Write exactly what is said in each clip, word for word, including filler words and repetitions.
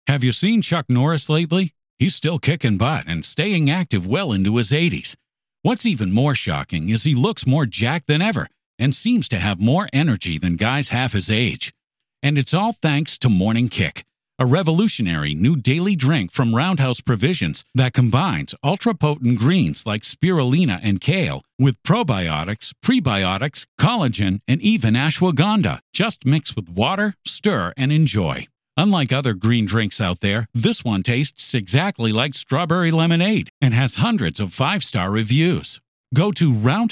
Have you seen Chuck Norris lately? He's still kicking butt and staying active well into his eighties. What's even more shocking is he looks more jacked than ever and seems to have more energy than guys half his age. And it's all thanks to Morning Kick, a revolutionary new daily drink from Roundhouse Provisions that combines ultra-potent greens like spirulina and kale with probiotics, prebiotics, collagen, and even ashwagandha. Just mix with water, stir, and enjoy. Unlike other green drinks out there, this one tastes exactly like strawberry lemonade and has hundreds of five-star reviews. Go to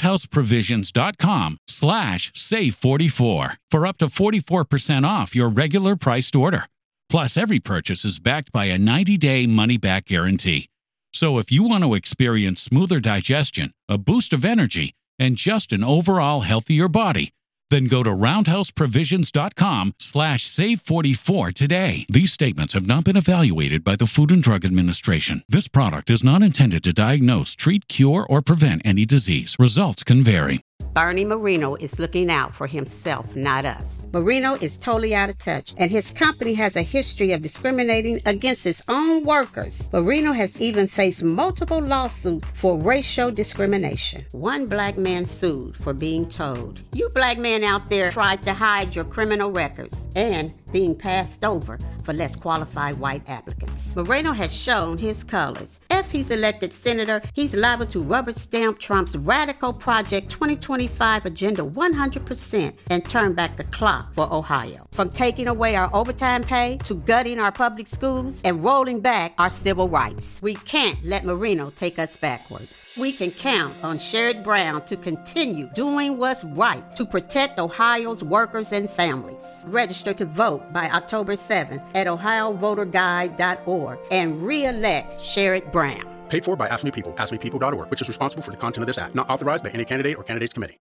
roundhouseprovisions.com slash save44 for up to forty-four percent off your regular priced order. Plus, every purchase is backed by a ninety-day money-back guarantee. So if you want to experience smoother digestion, a boost of energy, and just an overall healthier body, then go to roundhouseprovisions.com slash save44 today. These statements have not been evaluated by the Food and Drug Administration. This product is not intended to diagnose, treat, cure, or prevent any disease. Results can vary. Bernie Marino is looking out for himself, not us. Marino is totally out of touch, and his company has a history of discriminating against its own workers. Marino has even faced multiple lawsuits for racial discrimination. One black man sued for being told, "You black men out there tried to hide your criminal records," and being passed over for less qualified white applicants. Moreno has shown his colors. If he's elected senator, he's liable to rubber stamp Trump's radical Project twenty twenty-five agenda one hundred percent and turn back the clock for Ohio. From taking away our overtime pay to gutting our public schools and rolling back our civil rights. We can't let Moreno take us backward. We can count on Sherrod Brown to continue doing what's right to protect Ohio's workers and families. Register to vote by October seventh at ohio voter guide dot org and re-elect Sherrod Brown. Paid for by Ask Me People, ask me people dot org, which is responsible for the content of this act. Not authorized by any candidate or candidates committee.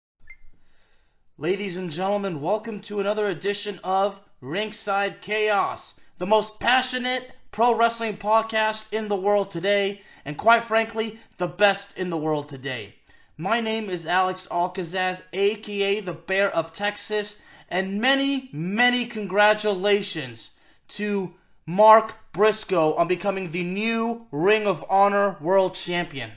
Ladies and gentlemen, welcome to another edition of Ringside Chaos, the most passionate pro wrestling podcast in the world today, and quite frankly, the best in the world today. My name is Alex Alcazaz, aka the Bear of Texas, and many, many congratulations to Mark Briscoe on becoming the new Ring of Honor World Champion.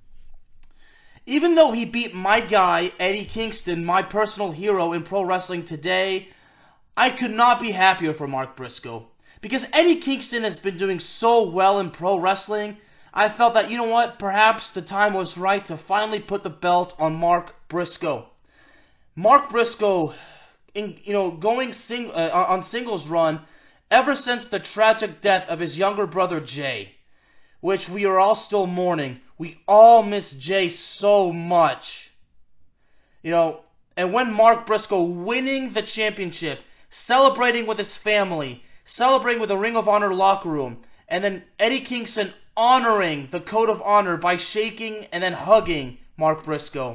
Even though he beat my guy, Eddie Kingston, my personal hero in pro wrestling today, I could not be happier for Mark Briscoe. Because Eddie Kingston has been doing so well in pro wrestling, I felt that, you know what, perhaps the time was right to finally put the belt on Mark Briscoe. Mark Briscoe, in, you know, going sing, uh, on singles run ever since the tragic death of his younger brother Jay, which we are all still mourning. We all miss Jay so much. You know, and when Mark Briscoe winning the championship, celebrating with his family, celebrating with the Ring of Honor locker room, and then Eddie Kingston honoring the Code of Honor by shaking and then hugging Mark Briscoe.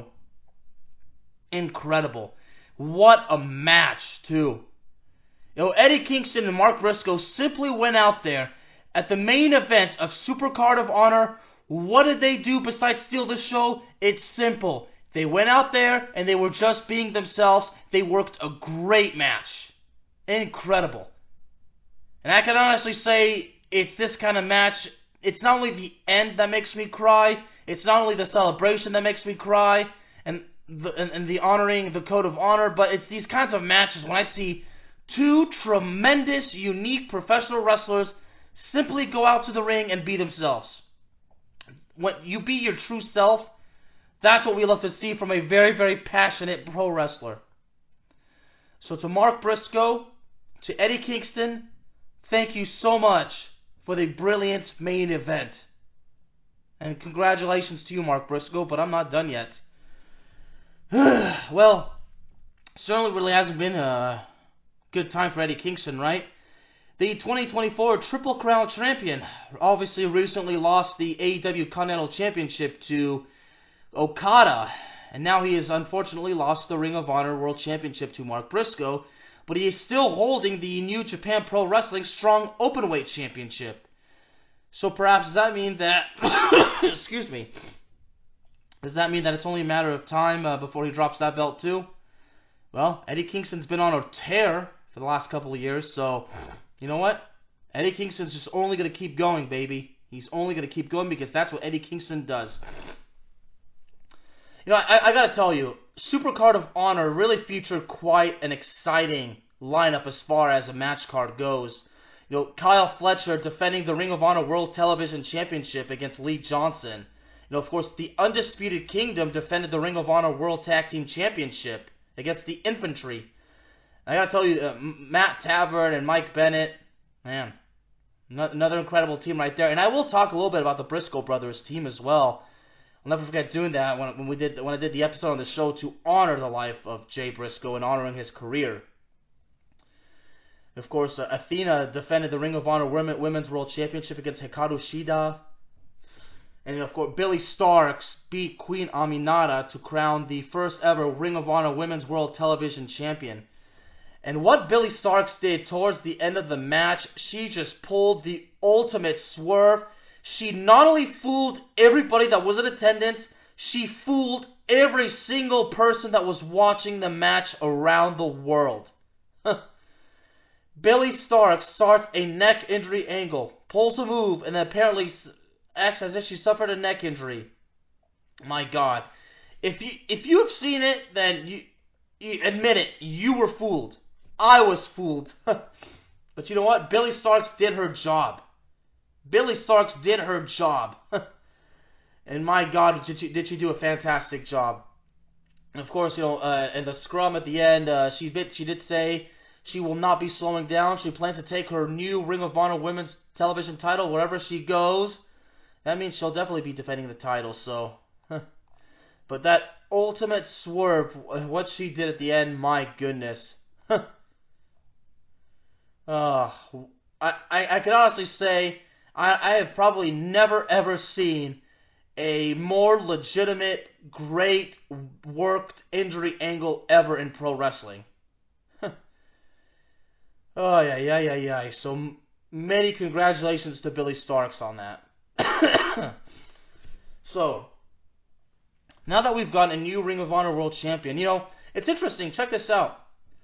Incredible. What a match, too. You know, Eddie Kingston and Mark Briscoe simply went out there at the main event of Supercard of Honor. What did they do besides steal the show? It's simple. They went out there and they were just being themselves. They worked a great match. Incredible. And I can honestly say it's this kind of match. It's not only the end that makes me cry, it's not only the celebration that makes me cry, and the, and, and the honoring the Code of Honor, but it's these kinds of matches when I see two tremendous, unique professional wrestlers simply go out to the ring and be themselves. When you be your true self, that's what we love to see from a very, very passionate pro wrestler. So to Mark Briscoe, to Eddie Kingston, thank you so much for the brilliant main event. And congratulations to you, Mark Briscoe, but I'm not done yet. Well, certainly really hasn't been a good time for Eddie Kingston, right? The twenty twenty-four Triple Crown Champion obviously recently lost the A E W Continental Championship to Okada, and now he has unfortunately lost the Ring of Honor World Championship to Mark Briscoe, but he is still holding the New Japan Pro Wrestling Strong Openweight Championship. So perhaps does that mean that, excuse me, does that mean that it's only a matter of time uh, before he drops that belt too? Well, Eddie Kingston's been on a tear for the last couple of years, so you know what? Eddie Kingston's just only going to keep going, baby. He's only going to keep going because that's what Eddie Kingston does. You know, I, I got to tell you, Supercard of Honor really featured quite an exciting lineup as far as a match card goes. You know, Kyle Fletcher defending the Ring of Honor World Television Championship against Lee Johnson. You know, of course, the Undisputed Kingdom defended the Ring of Honor World Tag Team Championship against the Infantry. I gotta tell you, uh, Matt Tavern and Mike Bennett, man, no, another incredible team right there. And I will talk a little bit about the Briscoe brothers team as well. I'll never forget doing that when, when we did when I did the episode on the show to honor the life of Jay Briscoe and honoring his career. Of course, uh, Athena defended the Ring of Honor Women, Women's World Championship against Hikaru Shida. And of course, Billy Starks beat Queen Aminata to crown the first ever Ring of Honor Women's World Television Champion. And what Billy Starks did towards the end of the match, she just pulled the ultimate swerve. She not only fooled everybody that was in attendance, she fooled every single person that was watching the match around the world. Billy Starks starts a neck injury angle, pulls a move, and then apparently acts as if she suffered a neck injury. My God. If you if you have seen it, then you, you admit it. You were fooled. I was fooled. But you know what? Billy Starks did her job. Billy Starks did her job. And my God, did she, did she do a fantastic job. And of course, you know, uh, in the scrum at the end, uh, she, bit, she did say she will not be slowing down. She plans to take her new Ring of Honor Women's Television title wherever she goes. That means she'll definitely be defending the title, so... But that ultimate swerve, what she did at the end, my goodness. uh, I, I, I can honestly say, I, I have probably never ever seen a more legitimate, great, worked injury angle ever in pro wrestling. Oh, yeah, yeah, yeah, yeah. So, m- many congratulations to Billy Starks on that. So, now that we've got a new Ring of Honor World Champion, you know, it's interesting. Check this out.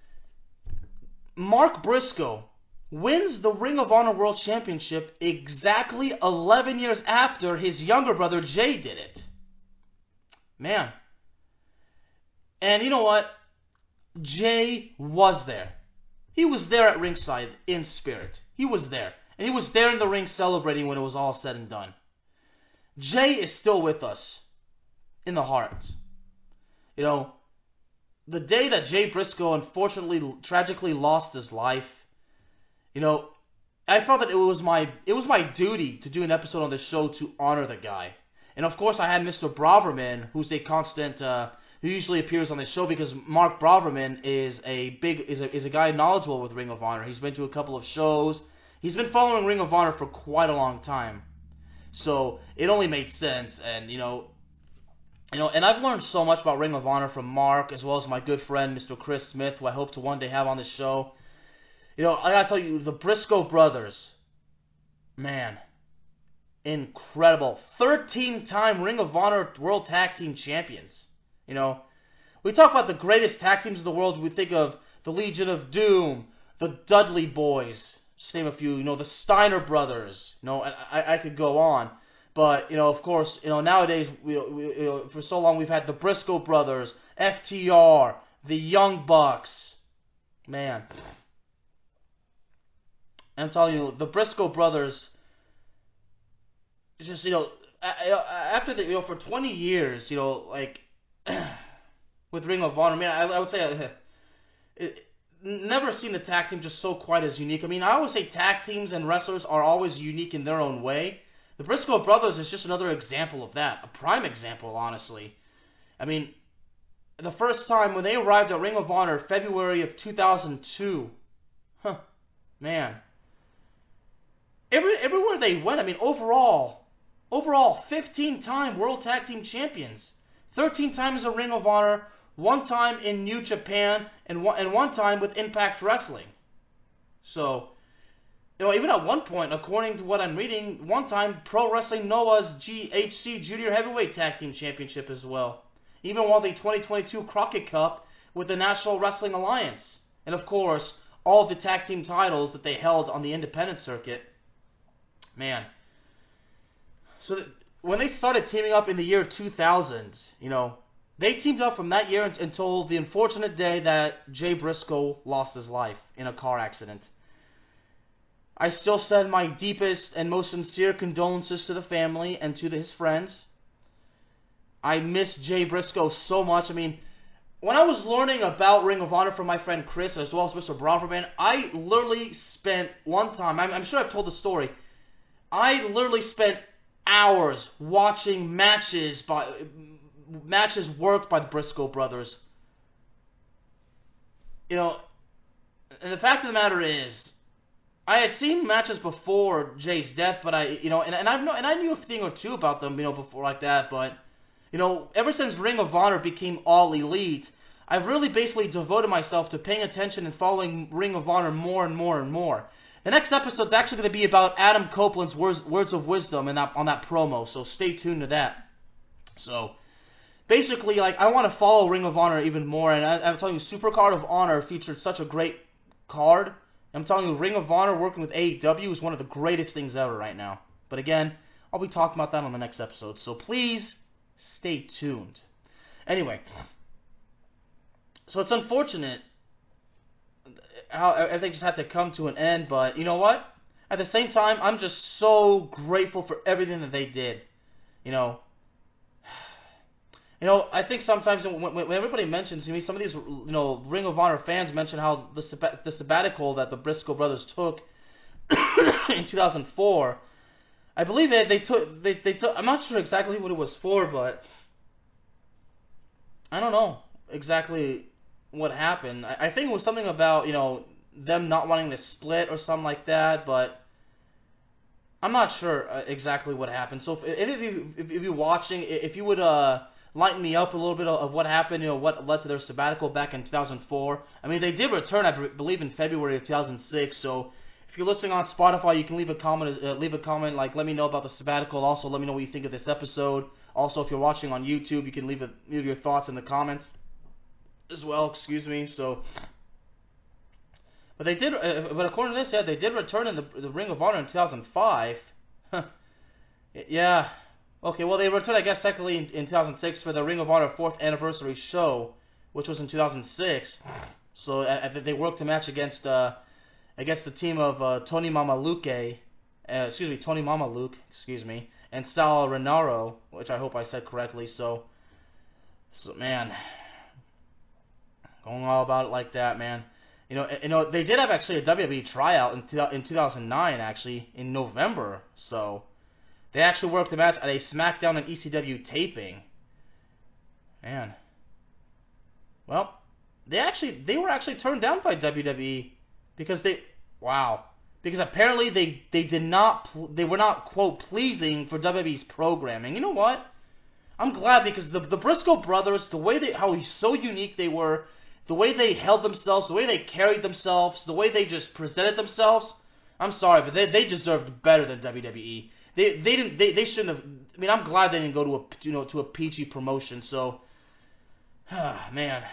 Mark Briscoe wins the Ring of Honor World Championship exactly eleven years after his younger brother Jay did it. Man. And you know what? Jay was there. He was there at ringside in spirit. He was there. And he was there in the ring celebrating when it was all said and done. Jay is still with us in the heart. You know, the day that Jay Briscoe unfortunately, tragically lost his life, you know, I felt that it was my it was my duty to do an episode on this show to honor the guy. And of course, I had Mister Braverman, who's a constant, uh, who usually appears on this show because Mark Braverman is a big is a is a guy knowledgeable with Ring of Honor. He's been to a couple of shows. He's been following Ring of Honor for quite a long time. So it only made sense, and you know, you know, and I've learned so much about Ring of Honor from Mark, as well as my good friend Mister Chris Smith, who I hope to one day have on the show. You know, I gotta tell you, the Briscoe brothers, man, incredible. thirteen-time Ring of Honor World Tag Team Champions. You know, we talk about the greatest tag teams in the world. We think of the Legion of Doom, the Dudley Boys, just name a few. You know, the Steiner brothers. You know, I, I could go on, but you know, of course, you know, nowadays, we, we, you know, for so long we've had the Briscoe brothers, F T R, the Young Bucks. Man, I'm telling you, the Briscoe brothers. Just you know, after the you know for twenty years, you know, like with Ring of Honor, man, I, I would say uh, it, never seen a tag team just so quite as unique. I mean, I always say tag teams and wrestlers are always unique in their own way. The Briscoe brothers is just another example of that, a prime example, honestly. I mean, the first time when they arrived at Ring of Honor, February of two thousand two, huh, man. Every everywhere they went, I mean, overall, overall, fifteen-time World Tag Team Champions. thirteen times in Ring of Honor, one time in New Japan, and one, and one time with Impact Wrestling. So, you know, even at one point, according to what I'm reading, one time Pro Wrestling Noah's G H C Junior Heavyweight Tag Team Championship as well. Even won the twenty twenty-two Crockett Cup with the National Wrestling Alliance. And of course, all of the tag team titles that they held on the independent circuit. man. So th- when they started teaming up in the year two thousand, you know, they teamed up from that year until the unfortunate day that Jay Briscoe lost his life in a car accident. I still send my deepest and most sincere condolences to the family and to his friends. I miss Jay Briscoe so much. I mean, when I was learning about Ring of Honor from my friend Chris, as well as Mister Braverman, I literally spent one time, I'm, I'm sure I've told the story, I literally spent hours watching matches by matches worked by the Briscoe brothers. You know, and the fact of the matter is, I had seen matches before Jay's death, but I, you know, and, and I know, and I knew a thing or two about them, you know, before like that, but, you know, ever since Ring of Honor became All Elite, I've really basically devoted myself to paying attention and following Ring of Honor more and more and more. The next episode is actually going to be about Adam Copeland's words, words of wisdom in that, on that promo, so stay tuned to that. So, basically, like, I want to follow Ring of Honor even more, and I, I'm telling you, Supercard of Honor featured such a great card. I'm telling you, Ring of Honor working with A E W is one of the greatest things ever right now. But again, I'll be talking about that on the next episode, so please stay tuned. Anyway, so it's unfortunate how everything just had to come to an end, but you know what? At the same time, I'm just so grateful for everything that they did. You know, you know, I think sometimes when, when everybody mentions to me, some of these, you know, Ring of Honor fans mention how the the sabbatical that the Briscoe brothers took in two thousand four. I believe they they took they they took. I'm not sure exactly what it was for, but I don't know exactly what happened. I, I think it was something about, you know, them not wanting to split or something like that, but I'm not sure uh, exactly what happened. So if, if you if, if you're watching, if you would uh lighten me up a little bit of, of what happened, you know, what led to their sabbatical back in two thousand four. I mean, they did return, I believe, in February of two thousand six. So if you're listening on Spotify, you can leave a comment, uh, leave a comment, like let me know about the sabbatical. Also, let me know what you think of this episode. Also, if you're watching on YouTube, you can leave a, leave your thoughts in the comments as well. Excuse me. So, but they did. Uh, but according to this, yeah, they did return in the the Ring of Honor in two thousand five. Yeah. Okay. Well, they returned, I guess, technically in, in two thousand six for the Ring of Honor fourth anniversary show, which was in two thousand six. So uh, they worked a match against uh, against the team of uh, Tony Mamaluke, uh, excuse me, Tony Mamaluke, excuse me, and Sal Renaro, which I hope I said correctly. So, so man, going all about it like that, man. You know, you know, they did have actually a W W E tryout in in two thousand nine, actually in November. So they actually worked the match at a SmackDown and E C W taping. Man, well, they actually they were actually turned down by W W E because they wow because apparently they they did not they were not, quote, pleasing for W W E's programming. You know what? I'm glad, because the the Briscoe brothers, the way they how so unique they were, the way they held themselves, the way they carried themselves, the way they just presented themselves. I'm sorry, but they they deserved better than W W E. They they didn't they, they shouldn't have. I mean, I'm glad they didn't go to a you know to a P G promotion. So, man,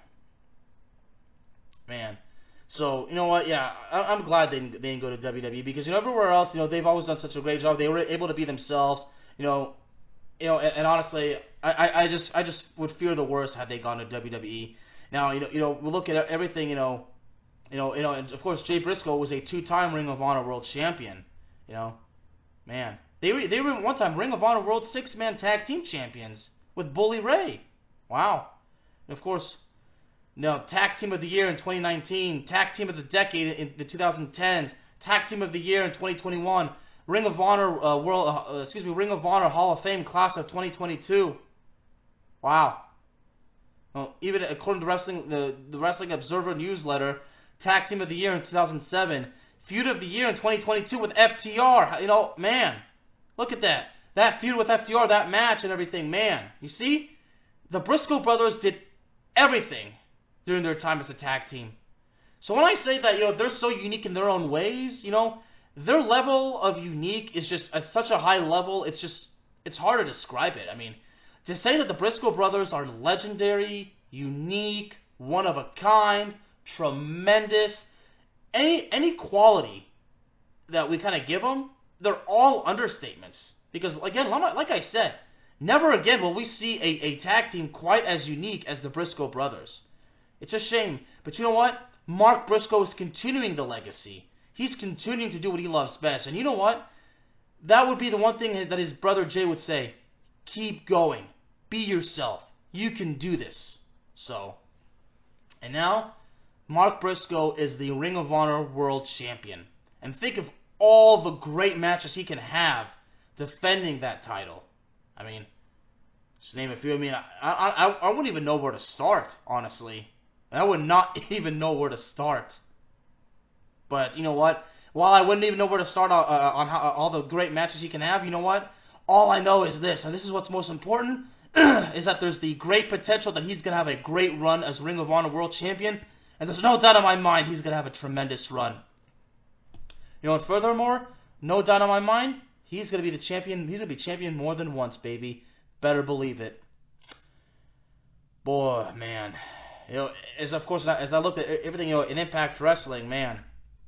man. So you know what? Yeah, I, I'm glad they didn't, they didn't go to W W E, because you know everywhere else, you know they've always done such a great job. They were able to be themselves. You know, you know, and, and honestly, I, I I just I just would fear the worst had they gone to W W E. Now, you know, you know, we look at everything, you know, you know, you know, and of course, Jay Briscoe was a two-time Ring of Honor World Champion. You know, man, they were they were one time Ring of Honor World Six-Man Tag Team Champions with Bully Ray. Wow. And of course, you know, Tag Team of the Year in twenty nineteen, Tag Team of the Decade in the twenty tens, Tag Team of the Year in twenty twenty-one, Ring of Honor uh, World, uh, excuse me, Ring of Honor Hall of Fame Class of twenty twenty-two. Wow. Well, even according to wrestling, the, the Wrestling Observer newsletter, Tag Team of the Year in two thousand seven, Feud of the Year in twenty twenty-two with F T R. You know, man, look at that. That feud with F T R, that match and everything, man. You see, the Briscoe brothers did everything during their time as a tag team. So when I say that, you know, they're so unique in their own ways, you know, their level of unique is just at such a high level, it's just, it's hard to describe it. I mean, to say that the Briscoe brothers are legendary, unique, one of a kind, tremendous, any any quality that we kind of give them, they're all understatements. Because, again, like I said, never again will we see a, a tag team quite as unique as the Briscoe brothers. It's a shame. But you know what? Mark Briscoe is continuing the legacy. He's continuing to do what he loves best. And you know what? That would be the one thing that his brother Jay would say. Keep going. Be yourself. You can do this. So, and now, Mark Briscoe is the Ring of Honor World Champion. And think of all the great matches he can have defending that title. I mean, just name a few. I mean, I, I, I wouldn't even know where to start, honestly. I would not even know where to start. But you know what? While I wouldn't even know where to start on, uh, on how, all the great matches he can have, you know what? All I know is this, and this is what's most important, is that there's the great potential that he's going to have a great run as Ring of Honor World Champion, and there's no doubt in my mind he's going to have a tremendous run. You know, and furthermore, no doubt in my mind, he's going to be the champion. He's going to be champion more than once, baby. Better believe it. Boy, man. You know, as of course, as I looked at everything, you know, in Impact Wrestling, man.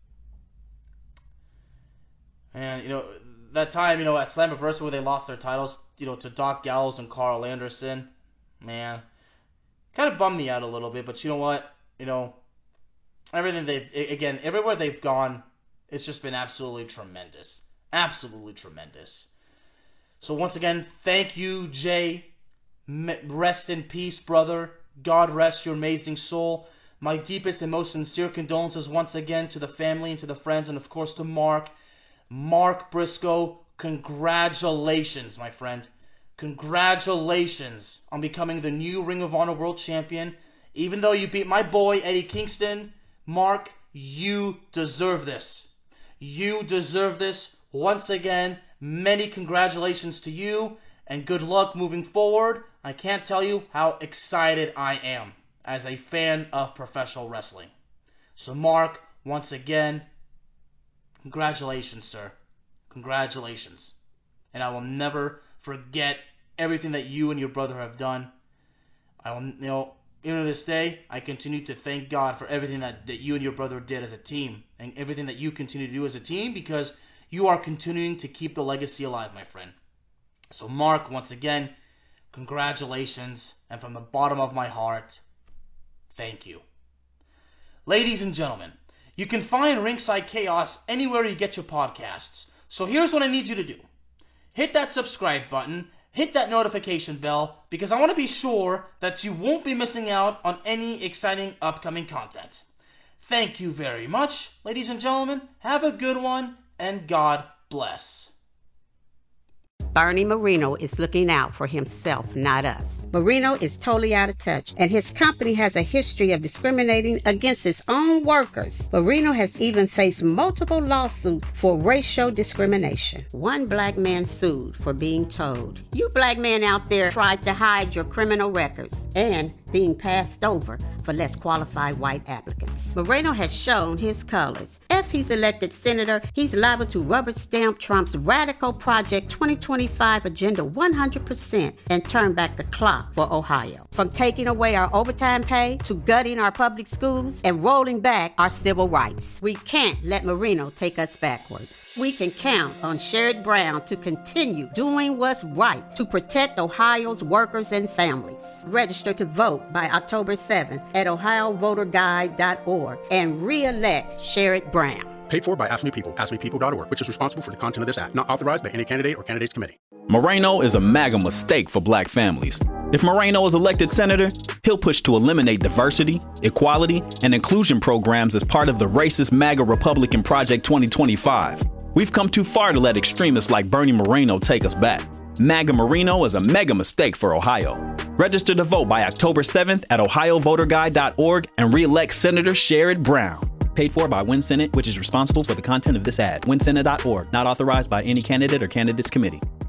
And, you know, that time, you know, at Slammiversary where they lost their titles, you know, to Doc Gallows and Carl Anderson, man, kind of bummed me out a little bit. But you know what? You know, everything they've, again, everywhere they've gone, it's just been absolutely tremendous. Absolutely tremendous. So once again, thank you, Jay. Rest in peace, brother. God rest your amazing soul. My deepest and most sincere condolences once again to the family and to the friends and, of course, to Mark. Mark Briscoe, congratulations, my friend. Congratulations on becoming the new Ring of Honor World Champion. Even though you beat my boy, Eddie Kingston, Mark, you deserve this. You deserve this. Once again, many congratulations to you, and good luck moving forward. I can't tell you how excited I am as a fan of professional wrestling. So, Mark, once again, congratulations, sir. Congratulations. And I will never forget everything that you and your brother have done. I will, you know, even to this day, I continue to thank God for everything that, that you and your brother did as a team, and everything that you continue to do as a team, because you are continuing to keep the legacy alive, my friend. So, Mark, once again, congratulations, and from the bottom of my heart, thank you. Ladies and gentlemen, you can find Ringside Chaos anywhere you get your podcasts. So here's what I need you to do. Hit that subscribe button, hit that notification bell, because I want to be sure that you won't be missing out on any exciting upcoming content. Thank you very much, ladies and gentlemen. Have a good one, and God bless. Bernie Marino is looking out for himself, not us. Marino is totally out of touch, and his company has a history of discriminating against its own workers. Marino has even faced multiple lawsuits for racial discrimination. One black man sued for being told, "You black men out there tried to hide your criminal records," and being passed over for less qualified white applicants. Moreno has shown his colors. If he's elected senator, he's liable to rubber stamp Trump's radical Project twenty twenty-five agenda one hundred percent and turn back the clock for Ohio. From taking away our overtime pay to gutting our public schools and rolling back our civil rights. We can't let Marino take us backward. We can count on Sherrod Brown to continue doing what's right to protect Ohio's workers and families. Register to vote by October seventh at ohio voter guide dot org and re-elect Sherrod Brown. Paid for by Ask Me People, ask me people dot org, which is responsible for the content of this ad. Not authorized by any candidate or candidates committee. Moreno is a MAGA mistake for black families. If Moreno is elected senator, he'll push to eliminate diversity, equality, and inclusion programs as part of the racist MAGA Republican Project twenty twenty-five. We've come too far to let extremists like Bernie Moreno take us back. MAGA Marino is a mega mistake for Ohio. Register to vote by October seventh at ohio voter guide dot org and re-elect Senator Sherrod Brown. Paid for by Win Senate, which is responsible for the content of this ad. win senate dot org, not authorized by any candidate or candidates committee.